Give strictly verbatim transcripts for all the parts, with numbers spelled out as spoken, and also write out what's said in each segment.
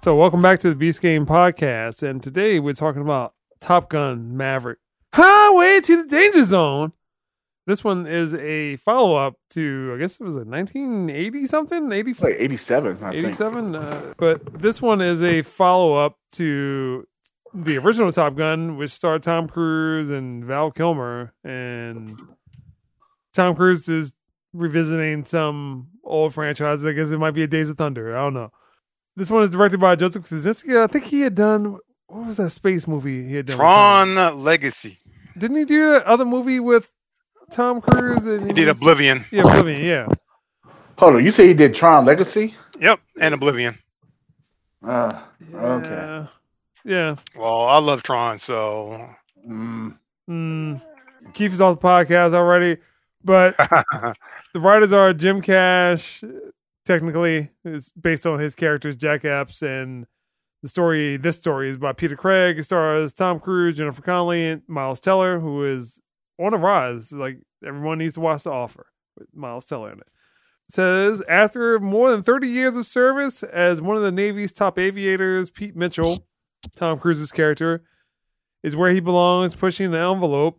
So welcome back to the Beast Game Podcast, and today we're talking about Top Gun Maverick. Highway to the Danger Zone. This one is a follow-up to, I guess it was a nineteen eighty something? eighty, it's like eighty-seven, I eighty-seven? Uh, but this one is a follow-up to the original Top Gun, which starred Tom Cruise and Val Kilmer. And Tom Cruise is revisiting some old franchise. I guess it might be a Days of Thunder. I don't know. This one is directed by Joseph Kosinski. I think he had done, what was that space movie he had done? Tron Legacy. Didn't he do that other movie with Tom Cruise? And he did Oblivion. Yeah, Oblivion, yeah. Hold on, you say he did Tron Legacy? Yep, and Oblivion. Uh, yeah. okay. Yeah. Well, I love Tron, so. Mm. Mm. Keith is off the podcast already, but the writers are Jim Cash. Technically, it's based on his characters, Jack Epps, and the story, this story is by Peter Craig. It stars Tom Cruise, Jennifer Connelly, and Miles Teller, who is on the rise. Like, everyone needs to watch The Offer with Miles Teller in it. It says, after more than thirty years of service as one of the Navy's top aviators, Pete Mitchell, Tom Cruise's character, is where he belongs, pushing the envelope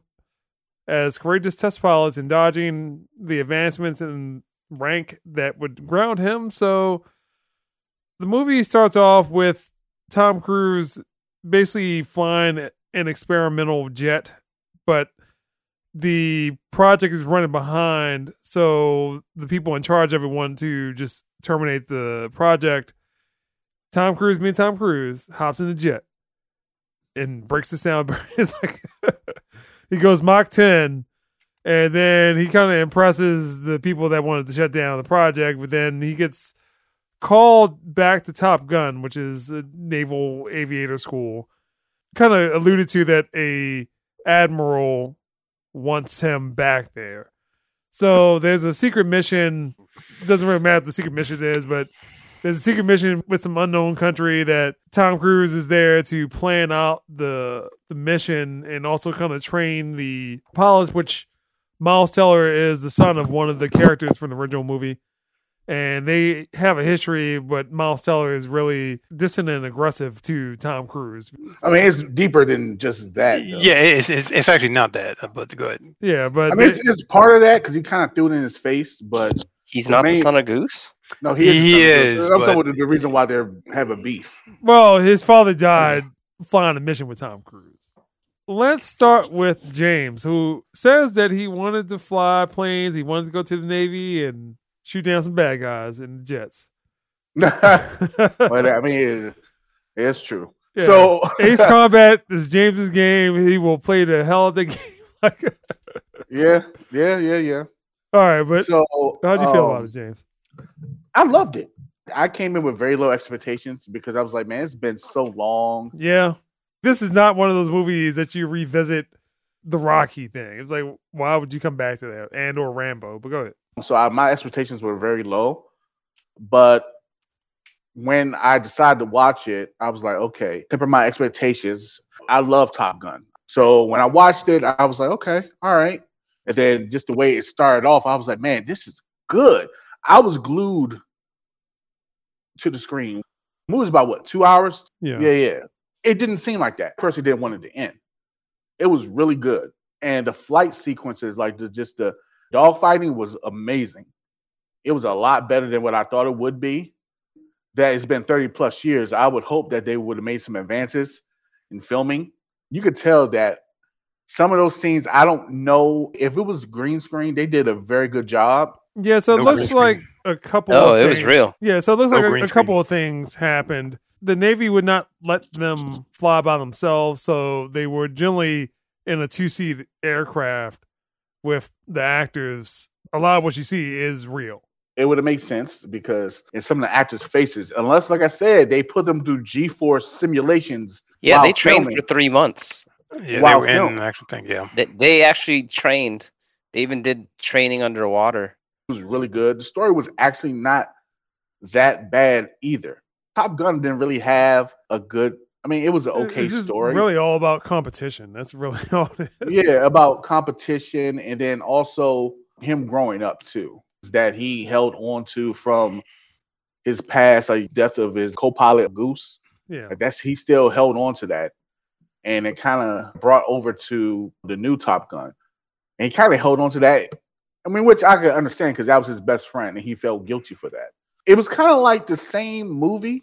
as courageous test pilots and dodging the advancements in rank that would ground him. So the movie starts off with Tom Cruise basically flying an experimental jet, but the project is running behind, so the people in charge of it want to just terminate the project. Tom Cruise, being Tom Cruise, hops in the jet and breaks the sound. It's like he goes Mach ten. And then he kind of impresses the people that wanted to shut down the project, but then he gets called back to Top Gun, which is a naval aviator school. Kind of alluded to that a admiral wants him back there. So there's a secret mission. It doesn't really matter what the secret mission is, but there's a secret mission with some unknown country that Tom Cruise is there to plan out the the mission and also kind of train the pilots, which Miles Teller is the son of one of the characters from the original movie, and they have a history, but Miles Teller is really distant and aggressive to Tom Cruise. I mean, it's deeper than just that, though. Yeah, it's, it's it's actually not that, but go ahead. Yeah, but I mean, it's, it's part of that because he kind of threw it in his face, but he's not main, the son of Goose. No, he is. He is. I'm but... talking about the reason why they have a beef. Well, his father died flying a mission with Tom Cruise. Let's start with James, who says that he wanted to fly planes, he wanted to go to the Navy and shoot down some bad guys in the jets. But I mean, it's, it's true. Yeah. So Ace Combat is James's game. He will play the hell of the game. yeah, yeah, yeah, yeah. All right, but so how'd you feel um, about it, James? I loved it. I came in with very low expectations because I was like, man, it's been so long. Yeah. This is not one of those movies that you revisit the Rocky thing. It's like, why would you come back to that? And or Rambo, but go ahead. So I, my expectations were very low, but when I decided to watch it, I was like, okay, temper my expectations. I love Top Gun. So when I watched it, I was like, okay, all right. And then just the way it started off, I was like, man, this is good. I was glued to the screen. The movie's about what, two hours? Yeah. Yeah, yeah. It didn't seem like that. Personally, didn't want it to end. It was really good. And the flight sequences, like the, just the dogfighting was amazing. It was a lot better than what I thought it would be. That it's been thirty plus years. I would hope that they would have made some advances in filming. You could tell that some of those scenes, I don't know if it was green screen, they did a very good job. Yeah, so it No looks like a couple Oh, of it things. was real. Yeah, so it looks No like a, green a couple of things happened. The Navy would not let them fly by themselves, so they were generally in a two-seat aircraft with the actors. A lot of what you see is real. It would have made sense because in some of the actors' faces, unless, like I said, they put them through G-force simulations. Yeah, while they trained filming. for three months. Yeah, Wow, they were film. in the actual thing, yeah. They, they actually trained. They even did training underwater. It was really good. The story was actually not that bad either. Top Gun didn't really have a good. I mean, it was an okay it's just story. Really, all about competition. That's really all it is. Yeah, about competition, and then also him growing up too. That he held on to from his past, like death of his co-pilot Goose. Yeah. Like that's he still held on to that, and it kind of brought over to the new Top Gun, and he kind of held on to that. I mean, which I could understand because that was his best friend, and he felt guilty for that. It was kind of like the same movie,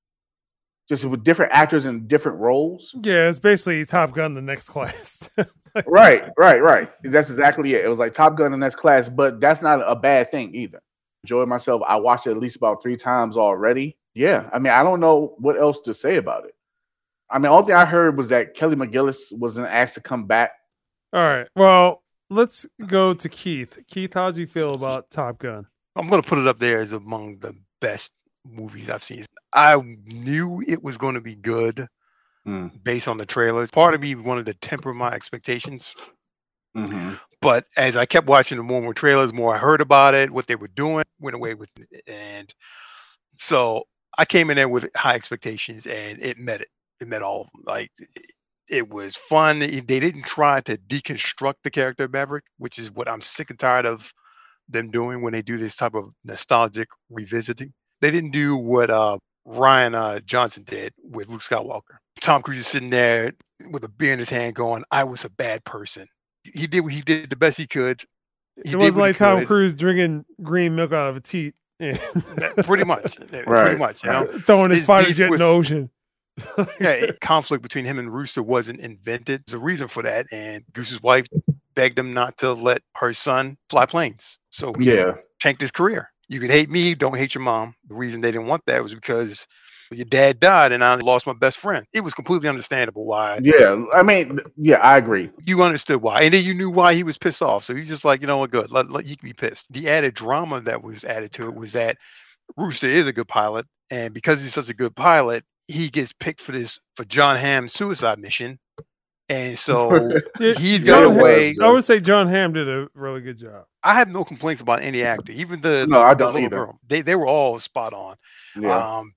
just with different actors in different roles. Yeah, it's basically Top Gun: The Next Class. Right, right, right. That's exactly it. It was like Top Gun: The Next Class, but that's not a bad thing either. Enjoyed myself. I watched it at least about three times already. Yeah, I mean, I don't know what else to say about it. I mean, all thing I heard was that Kelly McGillis wasn't asked to come back. All right. Well, let's go to Keith. Keith, how'd you feel about Top Gun? I'm going to put it up there as among the best movies I've seen. I knew it was going to be good mm. based on the trailers. Part of me wanted to temper my expectations. Mm-hmm. But as I kept watching the more and more trailers, more I heard about it, what they were doing, went away with it. And so I came in there with high expectations, and it met it. It met all of them. Like, it, it was fun. They didn't try to deconstruct the character of Maverick, which is what I'm sick and tired of them doing when they do this type of nostalgic revisiting. They didn't do what uh, Ryan uh, Johnson did with Luke Skywalker. Tom Cruise is sitting there with a beer in his hand going, I was a bad person. He did what he did the best he could. He it wasn't like Tom could. Cruuse drinking green milk out of a teat. Yeah. Pretty much. Right. Pretty much. You know? Throwing his, his fighter jet with, in the ocean. Yeah, conflict between him and Rooster wasn't invented. There's a reason for that. And Goose's wife begged him not to let her son fly planes. So he yeah. tanked his career. You can hate me, don't hate your mom. The reason they didn't want that was because your dad died and I lost my best friend. It was completely understandable why. Yeah, I mean, yeah, I agree. You understood why. And then you knew why he was pissed off. So he's just like, you know what, good. Let, let, you can be pissed. The added drama that was added to it was that Rooster is a good pilot. And because he's such a good pilot, he gets picked for this, for John Hamm's suicide mission. And so yeah, he's got John away. Ham, I would say John Hamm did a really good job. I have no complaints about any actor, even the, no, I the don't little either. girl. They they were all spot on. Yeah. Um,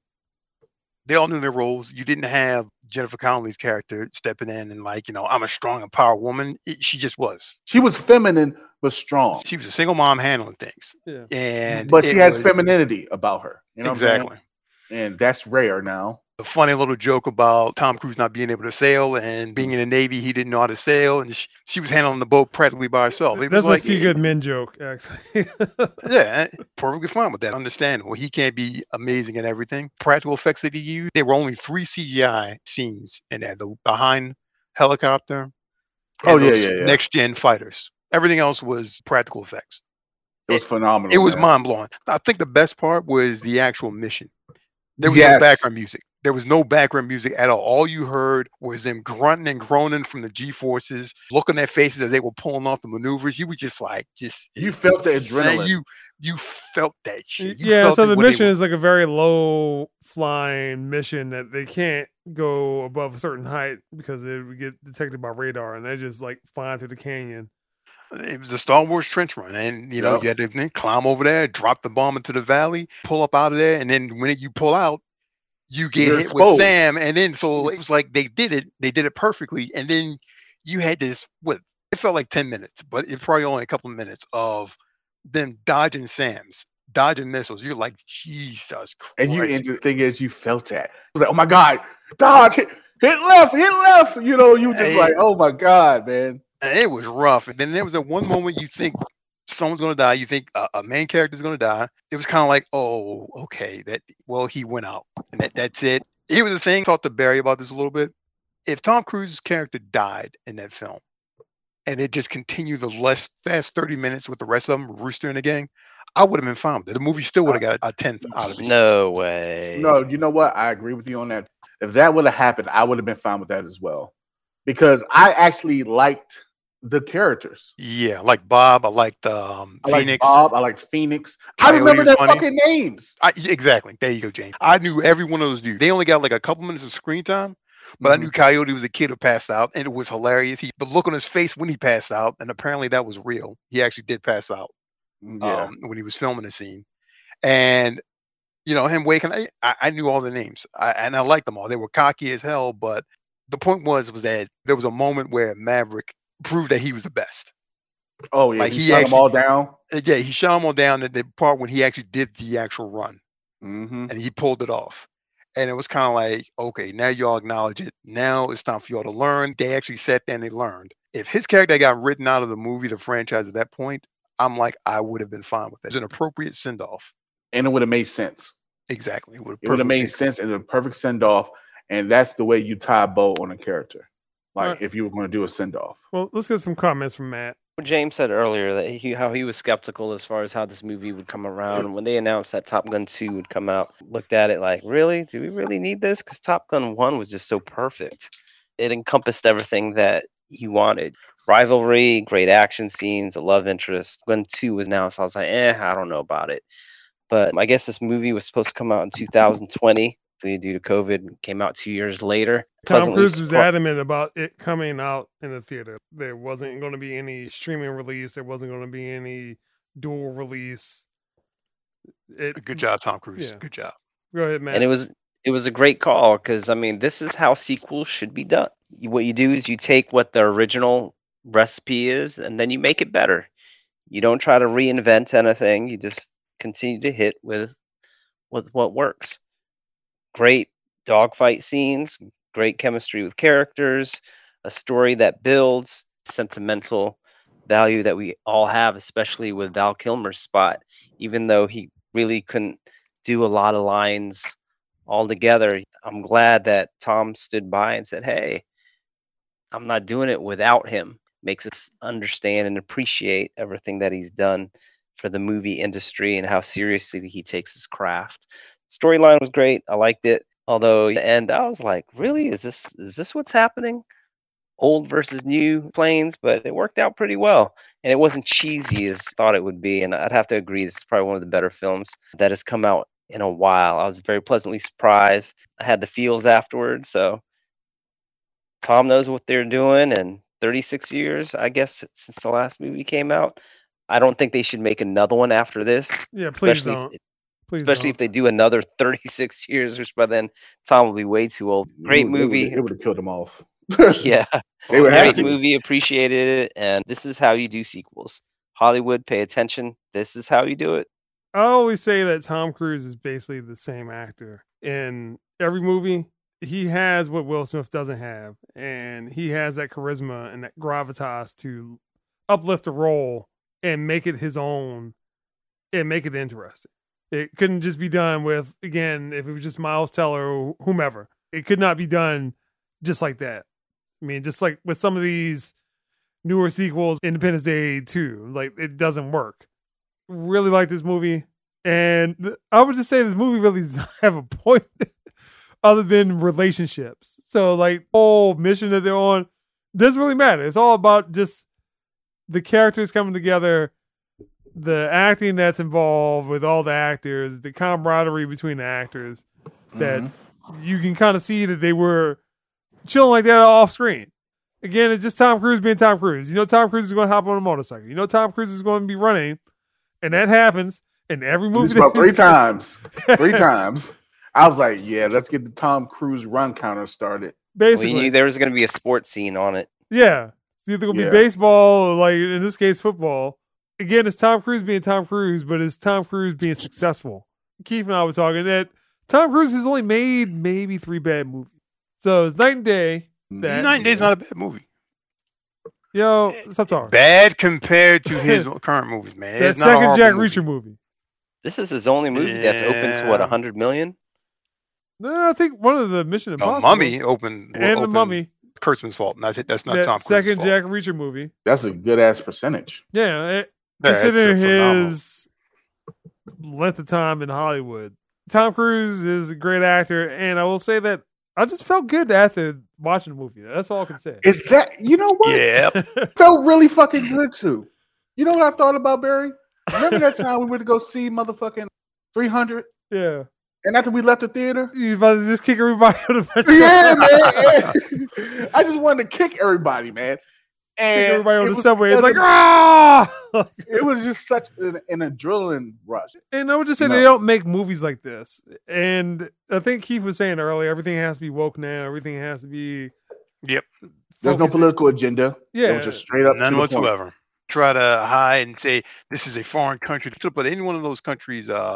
they all knew their roles. You didn't have Jennifer Connelly's character stepping in and like, you know, I'm a strong and powerful woman. It, she just was. She was feminine but strong. She was a single mom handling things. Yeah. And but she has was, femininity about her. You know exactly. What I'm saying? And that's rare now. A funny little joke about Tom Cruise not being able to sail and being in the Navy, he didn't know how to sail, and she, she was handling the boat practically by herself. It That's was like, a few good men joke, actually. Yeah, perfectly fine with that. Understandable. He can't be amazing at everything. Practical effects that he used, there were only three C G I scenes in there. The behind helicopter, oh yeah, yeah, yeah, next gen fighters. Everything else was practical effects. It was phenomenal. It was man. mind blowing. I think the best part was the actual mission. There was yes. no background music. There was no background music at all. All you heard was them grunting and groaning from the G-forces, looking at faces as they were pulling off the maneuvers. You were just like, just you felt the adrenaline. You you felt that shit. You yeah. felt So the mission were, is like a very low flying mission that they can't go above a certain height because it would get detected by radar, and they just like flying through the canyon. It was a Star Wars trench run, and you know yep. you had to climb over there, drop the bomb into the valley, pull up out of there, and then when you pull out, you get You're hit exposed. with Sam, and then so it was like they did it, they did it perfectly, and then you had this. What it felt like ten minutes, but it's probably only a couple of minutes of them dodging Sams, dodging missiles. You're like, Jesus Christ! And you, and the thing is, you felt that. It was like, oh my God, dodge, hit, hit left, hit left. You know, you just and, like, oh my God, man. And it was rough. And then there was that one moment you think someone's going to die. You think a, a main character is going to die. It was kind of like, oh, okay, that well, he went out, and that, that's it. Here was the thing. Talked to Barry about this a little bit. If Tom Cruise's character died in that film, and it just continued the less fast thirty minutes with the rest of them, Rooster and the gang, I would have been fine with it. The movie still would have got a tenth out of it. No way. No, you know what? I agree with you on that. If that would have happened, I would have been fine with that as well, because I actually liked the characters. Yeah, like Bob. I liked um, I Phoenix. Like Bob. I like Phoenix. Coyote I remember their funny. fucking names. I, exactly. There you go, James. I knew every one of those dudes. They only got like a couple minutes of screen time, but mm-hmm. I knew Coyote was a kid who passed out, and it was hilarious. He, the look on his face when he passed out, and apparently that was real. He actually did pass out yeah. um, when he was filming the scene, and you know him waking. I, I knew all the names, I, and I liked them all. They were cocky as hell, but the point was was that there was a moment where Maverick proved that he was the best. Oh yeah, like he, he shot actually, them all down. Yeah, he shot them all down at the part when he actually did the actual run. Mm-hmm. and he pulled it off. And it was kind of like, okay, now y'all acknowledge it. Now it's time for y'all to learn. They actually sat there and they learned. If his character got written out of the movie, the franchise at that point, I'm like, I would have been fine with it. It's an appropriate send off. And it would have made sense. Exactly. It would It would have made sense and a perfect send off. And that's the way you tie a bow on a character. Like Right. if you were going to do a send off. Well, let's get some comments from Matt. James said earlier that he how he was skeptical as far as how this movie would come around. When they announced that Top Gun two would come out, looked at it like, really? Do we really need this? Because Top Gun one was just so perfect. It encompassed everything that you wanted. Rivalry, great action scenes, a love interest. Gun two was announced. I was like, eh, I don't know about it. But I guess this movie was supposed to come out in two thousand twenty. Due to COVID, it came out two years later. Tom Pleasantly Cruise was surprised. adamant about it coming out in the theater. There wasn't going to be any streaming release. There wasn't going to be any dual release. It, Good job, Tom Cruise. Yeah. Good job. Go ahead, Matt. And it was it was a great call because I mean this is how sequels should be done. You- What you do is you take what the original recipe is and then you make it better. You don't try to reinvent anything. You just continue to hit with with what works. Great dogfight scenes, great chemistry with characters, a story that builds, sentimental value that we all have, especially with Val Kilmer's spot. Even though he really couldn't do a lot of lines all together, I'm glad that Tom stood by and said, hey, I'm not doing it without him. Makes us understand and appreciate everything that he's done for the movie industry and how seriously he takes his craft. Storyline was great. I liked it. Although at the end, I was like, really? Is this is this what's happening? Old versus new planes, but it worked out pretty well. And it wasn't cheesy as I thought it would be. And I'd have to agree, this is probably one of the better films that has come out in a while. I was very pleasantly surprised. I had the feels afterwards. So Tom knows what they're doing. And thirty-six years, I guess, since the last movie came out. I don't think they should make another one after this. yeah, please especially don't. If, Please especially don't. if they do another thirty-six years, which by then Tom will be way too old. Great It would- movie. It would have killed them off. Yeah. They would have Great to. movie, appreciated it, and this is how you do sequels. Hollywood, pay attention. This is how you do it. I always say that Tom Cruise is basically the same actor in every movie. He has what Will Smith doesn't have, and he has that charisma and that gravitas to uplift the role and make it his own and make it interesting. It couldn't just be done with, again, if it was just Miles Teller or whomever. It could not be done just like that. I mean, just like with some of these newer sequels, Independence Day two, like it doesn't work. Really like this movie. And th- I would just say this movie really doesn't have a point other than relationships. So like whole mission that they're on doesn't really matter. It's all about just the characters coming together, the acting that's involved with all the actors, the camaraderie between the actors, that Mhm. you can kind of see that they were chilling like that off screen. Again, it's just Tom Cruise being Tom Cruise. You know Tom Cruise is going to hop on a motorcycle. You know Tom Cruise is going to be running, and that happens in every movie. Just about that three he's- times. Three times. I was like, yeah, let's get the Tom Cruise run counter started. Basically, We knew there was going to be a sports scene on it. yeah. It's either going to Yeah. be baseball or, like, in this case, football. Again, it's Tom Cruise being Tom Cruise, but it's Tom Cruise being successful. Keith and I were talking that Tom Cruise has only made maybe three bad movies. So it's night and day. That, Nine Days not a bad movie. Yo, stop talking. Bad compared to his current movies, man. That It's not a second horrible Jack movie. Reacher movie. This is his only movie that's open to what, Yeah. one hundred million? No, I think one of the Mission The Impossible. Mummy opened and the opened Mummy. Kurtzman's fault. That's it. That's not That Tom Cruise's second fault. Jack Reacher movie. That's a good ass percentage. Yeah, it, Yeah, it's considering a phenomenal- his length of time in Hollywood, Tom Cruise is a great actor, and I will say that I just felt good after watching the movie. That's all I can say. Is that you know what? Yeah. Felt really fucking good too. You know what I thought about Barry? Remember that time we went to go see motherfucking three hundred, Yeah, and after we left the theater? you about to just kick everybody out of the Yeah, man. yeah. I just wanted to kick everybody, man. And Kick everybody on it the was subway. It's such like a- ah. it was just such an, an adrenaline rush. And I would just say No. they don't make movies like this. And I think Keith was saying earlier, everything has to be woke now. Everything has to be. Yep. There's no focused- political agenda. Yeah. It was just straight up. None to the point. whatsoever. Try to hide and say this is a foreign country, but any one of those countries uh,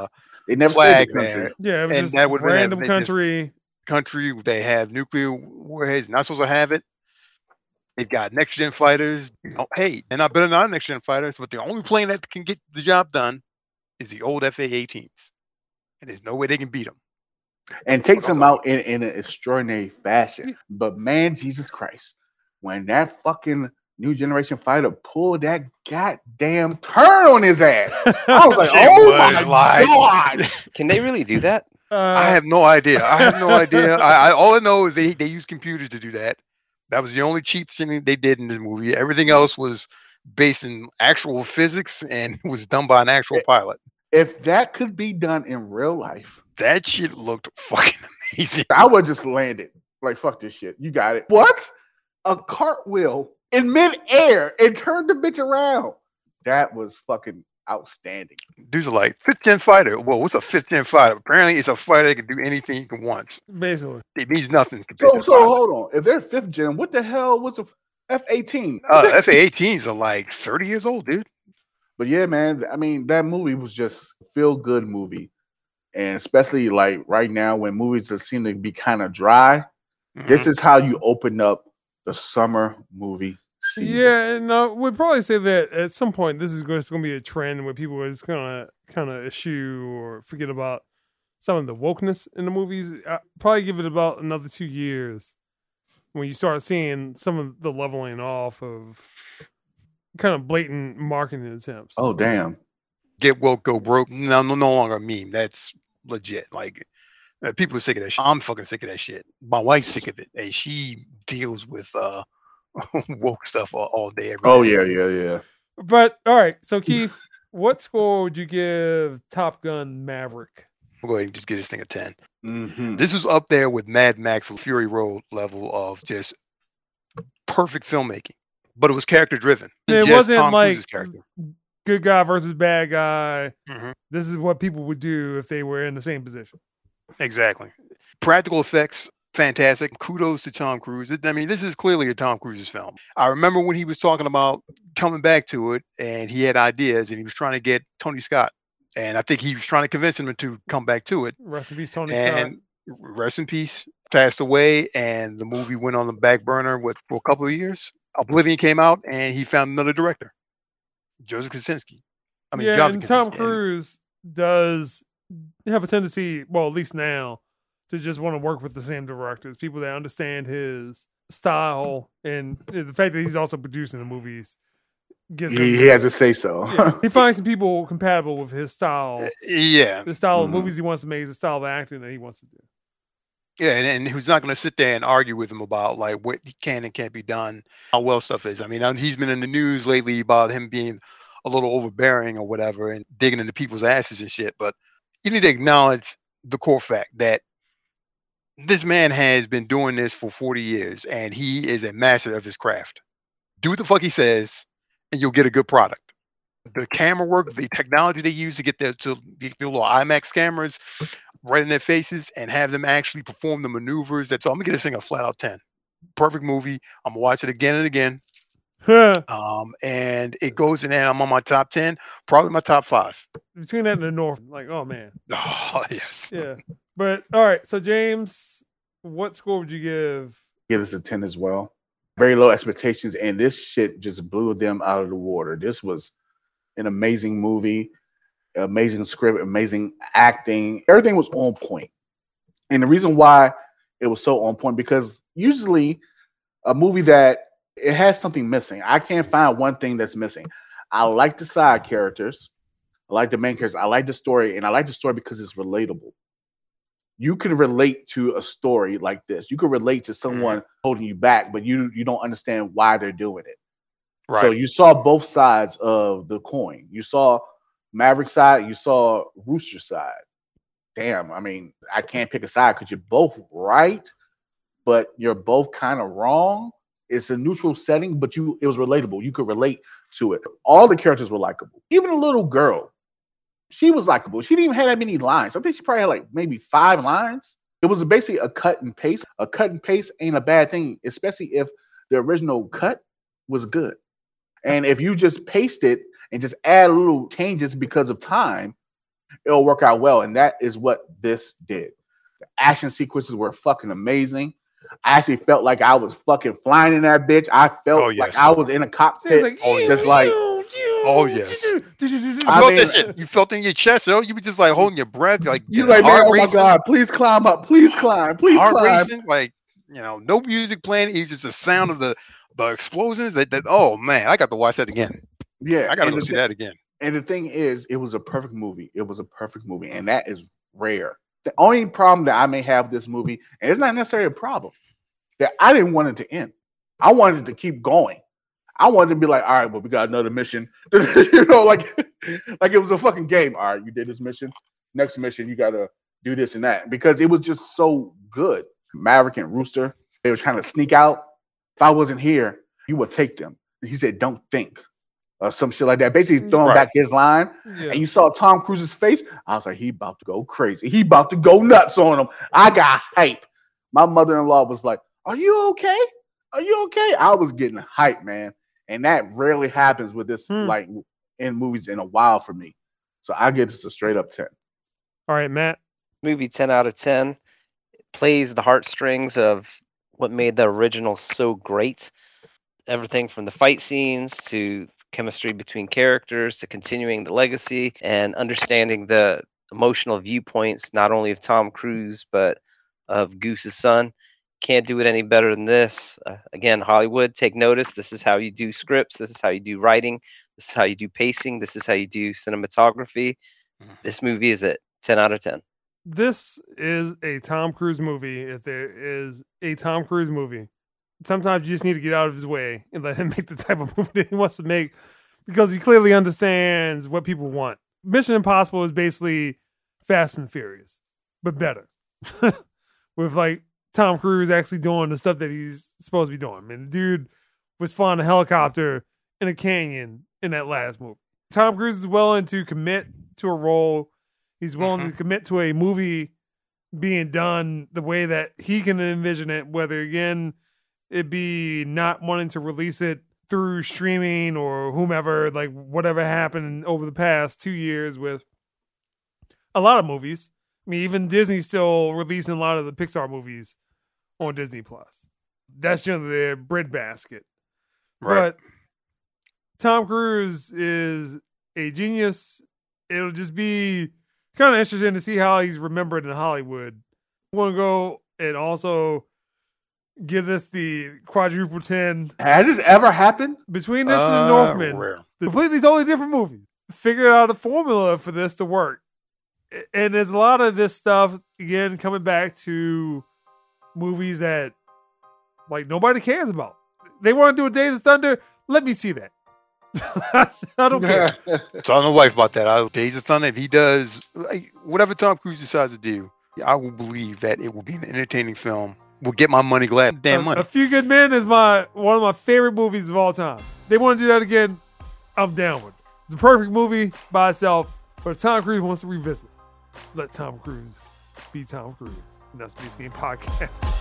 They never flag said the country. there. Yeah, it was And just that would've been a- random they just- country. Country, they have nuclear warheads, not supposed to have it. They've got next gen fighters. Oh, hey, they're not better than our next gen fighters, but the only plane that can get the job done is the old F A eighteens. And there's no way they can beat them. And takes them out in, in an extraordinary fashion. But man, Jesus Christ, when that fucking new generation fighter pulled that goddamn turn on his ass, I was like, It oh was my like- god. Can they really do that? Uh, I have no idea. I have no idea. I, I all I know is they they use computers to do that. That was the only cheap thing they did in this movie. Everything else was based in actual physics and was done by an actual pilot. If that could be done in real life, That shit looked fucking amazing. I would just land it. Like, fuck this shit. You got it. What? A cartwheel in midair and turned the bitch around. That was fucking outstanding. Dudes are like fifth gen fighter. Well, what's a fifth gen fighter? Apparently, it's a fighter that can do anything he can wants. basically. It means nothing compared So, to so pilot. hold on. If they're fifth gen, what the hell was a F eighteen? Uh, F A eighteens are like thirty years old, dude. But yeah, man, I mean, that movie was just feel good movie. And especially like right now when movies just seem to be kind of dry, Mhm. this is how you open up the summer movie season. Yeah, and uh, we'd probably say that at some point this is going to be a trend where people are just gonna kind of eschew or forget about some of the wokeness in the movies. I probably give it about another two years when you start seeing some of the leveling off of kind of blatant marketing attempts. Oh damn. Get woke, go broke. No, no, no longer a meme. That's legit. Like uh, people are sick of that shit. I'm fucking sick of that shit. My wife's sick of it, and she deals with uh woke stuff all, all day. Every Oh day. yeah, yeah, yeah. But all right, so Keith, what score would you give Top Gun Maverick? We'll go ahead and just give this thing a ten. Mm-hmm. This was up there with Mad Max Fury Road level of just perfect filmmaking, but it was character driven. It Just wasn't Tom like Cruise's character. good guy versus bad guy. Mhm. This is what people would do if they were in the same position. Exactly. Practical effects, fantastic. Kudos to Tom Cruise. It- I mean, this is clearly a Tom Cruise's film. I remember when he was talking about coming back to it, and he had ideas, and he was trying to get Tony Scott, and I think he was trying to convince him to come back to it. Rest in peace, Tony And rest in peace, passed away, and the movie went on the back burner with for a couple of years. Oblivion came out, and he found another director, Joseph Kosinski. I mean, yeah, Joseph and Tom Kosinski. Cruise does have a tendency, well, at least now, to just want to work with the same directors, people that understand his style, and the fact that he's also producing the movies gives him. He, he has to say so. yeah, he finds some people compatible with his style, Uh, yeah, the style of Mhm. movies he wants to make, the style of acting that he wants to do. yeah, and, and who's not going to sit there and argue with him about like what can and can't be done, how well stuff is. I mean, um, he's been in the news lately about him being a little overbearing or whatever and digging into people's asses and shit. But you need to acknowledge the core fact that this man has been doing this for forty years and he is a master of his craft. Do what the fuck he says, and you'll get a good product. The camera work, the technology they use to get their to get the little IMAX cameras right in their faces and have them actually perform the maneuvers. That's so I'm gonna get this thing a flat out ten. Perfect movie. I'm gonna watch it again and again. Um, and it goes in there. I'm on my top ten, probably my top five. Between that and the North, like, oh man, Oh yes. yeah. But all right, so James, what score would you give? Give us a ten as well. Very low expectations, and this shit just blew them out of the water. This was an amazing movie, amazing script, amazing acting. Everything was on point. And the reason why it was so on point, because usually a movie that it has something missing. I can't find one thing that's missing. I like the side characters. I like the main characters. I like the story, and I like the story because it's relatable. You can relate to a story like this. You can relate to someone holding you back, but you you don't understand why they're doing it. Right. So you saw both sides of the coin. You saw Maverick side, you saw Rooster side. Damn, I mean, I can't pick a side because you're both right, but you're both kind of wrong. It's a neutral setting, but you it was relatable. You could relate to it. All the characters were likable. Even the little girl, she was likable. She didn't even have that many lines. I think she probably had like maybe five lines. It was basically a cut and paste. A cut and paste ain't a bad thing, especially if the original cut was good. And if you just paste it and just add little changes because of time, it'll work out well. And that is what this did. The action sequences were fucking amazing. I actually felt like I was fucking flying in that bitch. I felt Oh, yes. like I was in a cockpit. Like, Oh, "Ew, just like, ew, ew, Oh, yes. ew, ew, ew, You ew, I felt mean- that shit. You felt it in your chest, yo. You were just like holding your breath, like you your like, man, heart oh my racing, God, please climb up. Please climb. Please heart climb. racing, like you know, no music playing. It's just the sound of the the explosions. That, that oh man, I got to watch that again. Yeah. I got to and go the see thi- that again. And the thing is, it was a perfect movie. It was a perfect movie. And that is rare. The only problem that I may have with this movie, and it's not necessarily a problem, that I didn't want it to end. I wanted it to keep going. I wanted to be like, all right, well, we got another mission. you know, like, like it was a fucking game. All right, you did this mission. Next mission, you got to do this and that. Because it was just so good. Maverick and Rooster, they were trying to sneak out. If I wasn't here, you would take them. And he said, don't think. Or some shit like that. Basically throwing Right. back his line. Yeah. And you saw Tom Cruise's face. I was like, he about to go crazy. He about to go nuts on him. I got hype. My mother-in-law was like, are you okay? Are you okay? I was getting hype, man. And that rarely happens with this, Hmm. like, in movies in a while for me. So I give this a straight up ten. All right, Matt. Movie ten out of ten. It plays the heartstrings of what made the original so great. Everything from the fight scenes to chemistry between characters to continuing the legacy and understanding the emotional viewpoints, not only of Tom Cruise, but of Goose's son. Can't do it any better than this. Uh, again, Hollywood, take notice. This is how you do scripts. This is how you do writing. This is how you do pacing. This is how you do cinematography. Mhm. This movie is it. ten out of ten. This is a Tom Cruise movie. If there is a Tom Cruise movie, sometimes you just need to get out of his way and let him make the type of movie that he wants to make because he clearly understands what people want. Mission Impossible is basically Fast and Furious, but better. With like Tom Cruise actually doing the stuff that he's supposed to be doing. I mean, the dude was flying a helicopter in a canyon in that last movie. Tom Cruise is willing to commit to a role. He's willing Mhm. to commit to a movie being done the way that he can envision it, whether, again, it be not wanting to release it through streaming or whomever, like whatever happened over the past two years with a lot of movies. I mean, even Disney's still releasing a lot of the Pixar movies on Disney Plus. That's generally their breadbasket. Right. But Tom Cruise is a genius. It'll just be kind of interesting to see how he's remembered in Hollywood. I want to go and also give this the quadruple ten. Has this ever happened? Between this and Uh, the Northman, rare. completely totally different movies. Figured out a formula for this to work. And there's a lot of this stuff, again, coming back to movies that like nobody cares about. They want to do a Days of Thunder. Let me see that. I don't care. Tell my wife about that. I, Days of Thunder, if he does like, whatever Tom Cruise decides to do, I will believe that it will be an entertaining film. Will get my money glad damn A, money. A Few Good Men is my one of my favorite movies of all time. They want to do that again. I'm down with it. It's a perfect movie by itself, but if Tom Cruise wants to revisit, let Tom Cruise be Tom Cruise. And that's Beast Game Podcast.